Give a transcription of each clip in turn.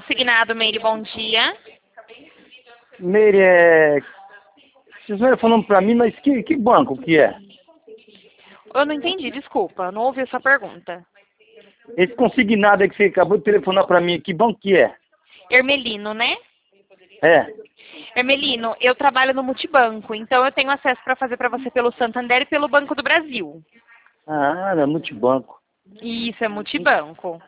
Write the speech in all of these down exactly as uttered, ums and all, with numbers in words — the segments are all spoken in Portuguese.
consignado, Meire, bom dia. Meire, é... vocês não falando para mim, mas que, que banco que é? Eu não entendi, desculpa, não ouvi a sua pergunta. Esse consignado aí que você acabou de telefonar para mim, que banco que é? Hermelino, né? É. Hermelino, eu trabalho no Multibanco, então eu tenho acesso para fazer para você pelo Santander e pelo Banco do Brasil. Ah, é multibanco. Isso, é Multibanco.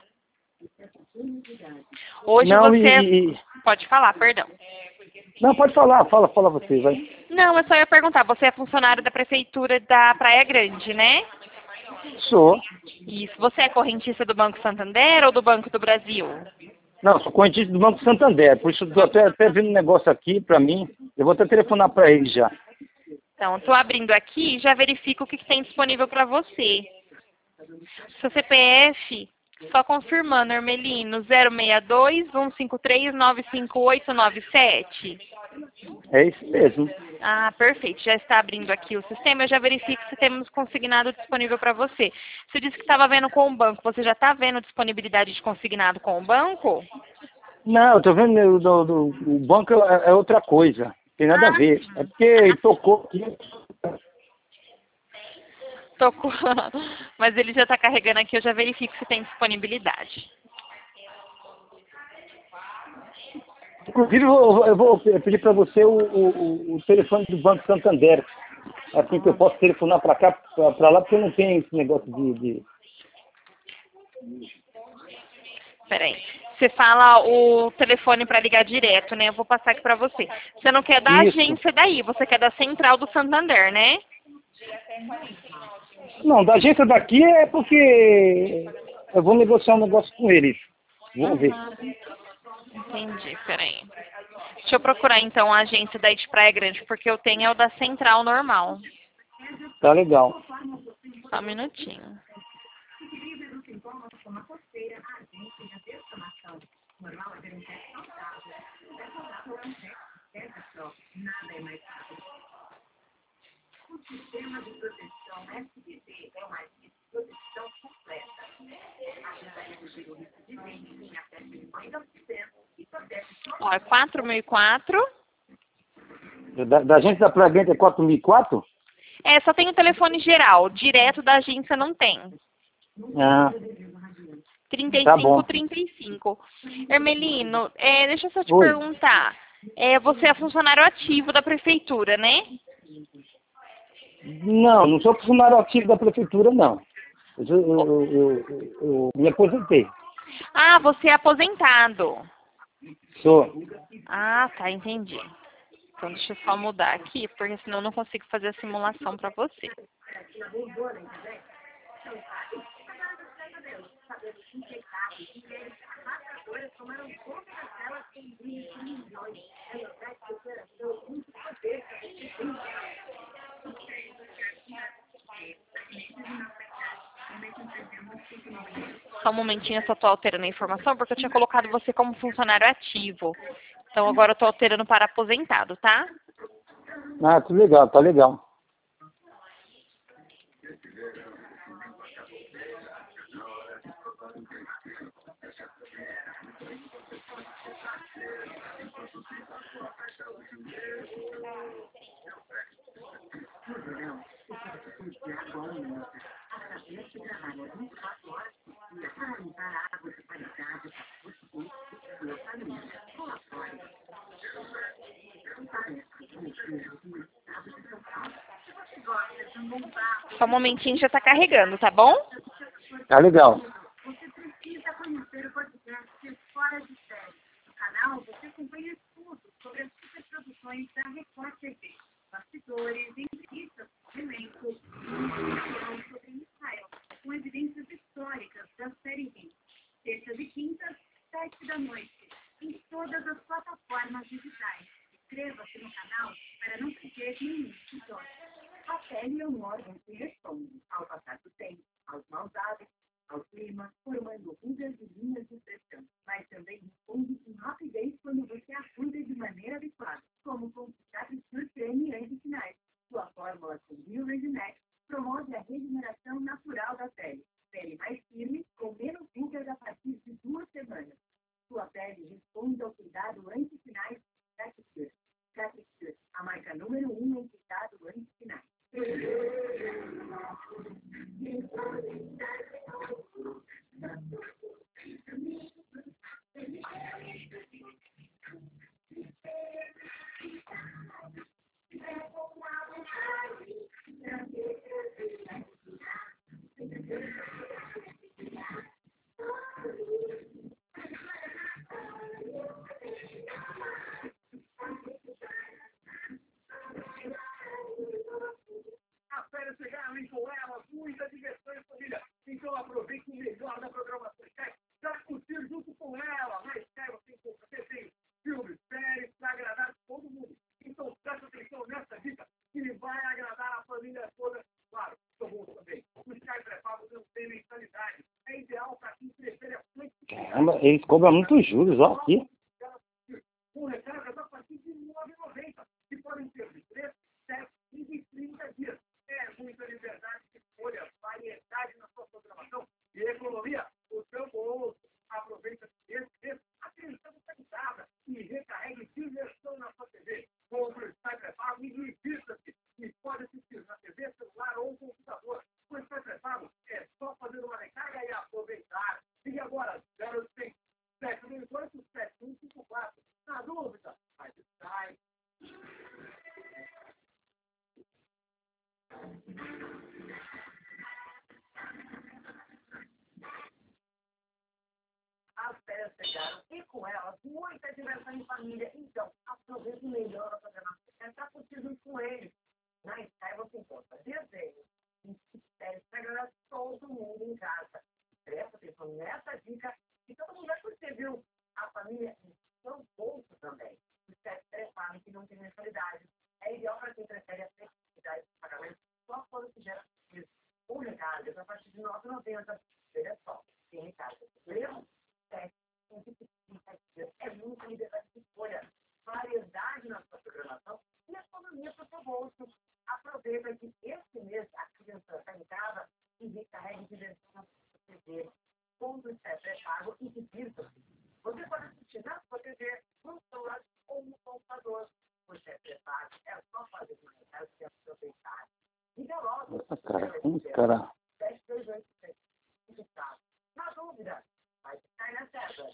Hoje Não, você... e, e... Pode falar, perdão. Não, pode falar, fala, fala você, vai. Não, eu só ia perguntar, você é funcionário da Prefeitura da Praia Grande, né? Sou. Isso. Você é correntista do Banco Santander ou do Banco do Brasil? Não, sou correntista do Banco Santander, por isso eu tô até, até vendo um negócio aqui para mim. Eu vou até telefonar para ele já. Então, estou abrindo aqui e já verifico o que, que tem disponível para você. Seu C P F, só confirmando, Hermelino, zero seis dois, um cinco três, nove cinco oito nove sete. É isso mesmo. Ah, perfeito. Já está abrindo aqui o sistema. Eu já verifico se temos consignado disponível para você. Você disse que estava vendo com o banco. Você já está vendo disponibilidade de consignado com o banco? Não, eu tô vendo o do, do, o banco é, é outra coisa. Tem nada a Ah, ver. É porque ele tocou aqui. tocou. Mas ele já está carregando aqui. Eu já verifico se tem disponibilidade. Inclusive, eu vou, eu vou pedir para você o, o, o telefone do Banco Santander. Assim que eu posso telefonar para cá, para lá, porque eu não tenho esse negócio de... de... Peraí. Você fala o telefone para ligar direto, né? Eu vou passar aqui para você. Você não quer da Isso. agência daí, você quer da central do Santander, né? Não, da agência daqui é porque eu vou negociar um negócio com eles. Vamos ver. Uhum. Entendi, peraí. Deixa eu procurar então a agência daí de Praia Grande, porque eu tenho é o da central normal. Tá legal. Só um minutinho. Ó, é quatro mil e quatro. Da, da agência da Praia Grande é quatro mil e quatro? É, só tem o telefone geral. Direto da agência não tem. Ah, trinta e tá cinco bom. trinta e cinco. Hermelino, é, deixa eu só te Oi. perguntar. É, você é funcionário ativo da prefeitura, né? Não, não sou funcionário ativo da prefeitura, não. Eu, eu, eu, eu, eu me aposentei. Ah, você é aposentado. Sou. Ah, tá, entendi. Então deixa eu só mudar aqui, porque senão eu não consigo fazer a simulação para você. Só um momentinho, eu só estou alterando a informação, porque eu tinha colocado você como funcionário ativo. Então agora eu estou alterando para aposentado, tá? Ah, tudo legal, tá legal. Só um momentinho, já está carregando, tá bom? Tá legal. número um em cidade do Antifinais. As férias chegaram e com elas muita diversão e família. Então aproveite o melhor da programação Sky para curtir junto com ela. Na Sky você encontra desenhos, filmes, séries para agradar todo mundo. Então preste atenção nessa dica que vai agradar a família toda. Claro, são bons também. O Sky pré-pago não tem mensalidade. É ideal para quem prefere a flexibilidade. Caramba, eles cobram muitos juros, ó, aqui. Com recargas a partir de nove reais e noventa centavos, que podem ser de três, sete e trinta dias. É muita liberdade de escolha, variedade na sua programação e economia. O seu bolso aproveita esse mês, atenção cansada e recarregue diversão na sua T V. Compre o Sky pré-pago e divirta-se. E pode assistir na T V, celular ou computador. O Sky pré-pago é só fazer uma recarga e aproveitar. Ligue agora, zero oitocentos, sete dois oito, sete um cinco quatro. Na dúvida, faz Sky. As férias chegaram e com elas muita diversão em família. Então, aproveite melhor a programação para curtir junto com eles. Na Sky você encontra desenhos e séries para agradar todo mundo em casa. Presta atenção nessa dica e todo mundo vai curtir, viu? A família em seu bolso também. Os sete pré-pagos que não tem mensalidade. É ideal para quem prefere a flexibilidade de pagamento só quando tiver um recargas a partir de nove reais e noventa centavos. Olha só, tem recargas mesmo? É muita liberdade de escolha, variedade na sua programação e economia para o seu bolso. Aproveita que este mês a criança está em casa e recarregue diversão na sua T V. Compre o pré-pago e divirta-se. Você pode assistir na sua T V, no celular ou no computador. O pré-pago é só fazer uma recarga e aproveitar. Liga logo. Nossa, cara, como os caras... sete dois oito sete. Na dúvida, vai ficar na certa.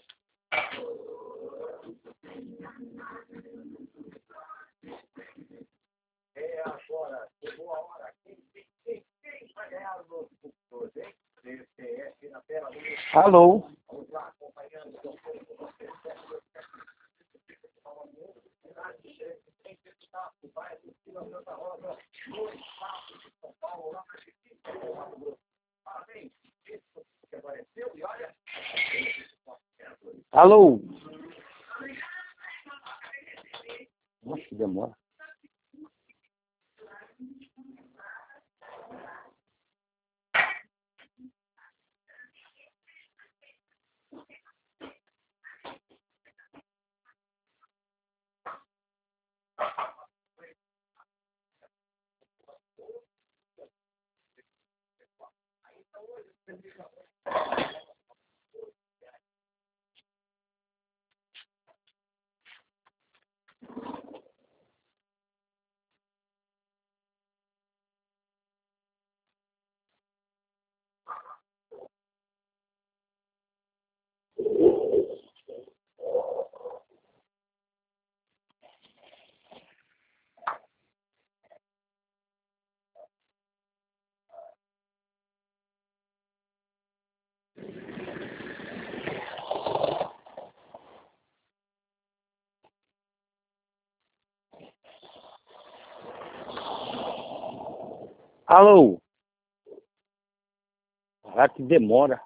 É agora, chegou a hora. Quem, quem, quem, quem vai ganhar o nosso computador, hein? C P F na tela. Alô? Vamos lá, acompanhando. Parabéns. Isso que apareceu e olha. Alô? Nossa, que demora. Alô? Será que demora?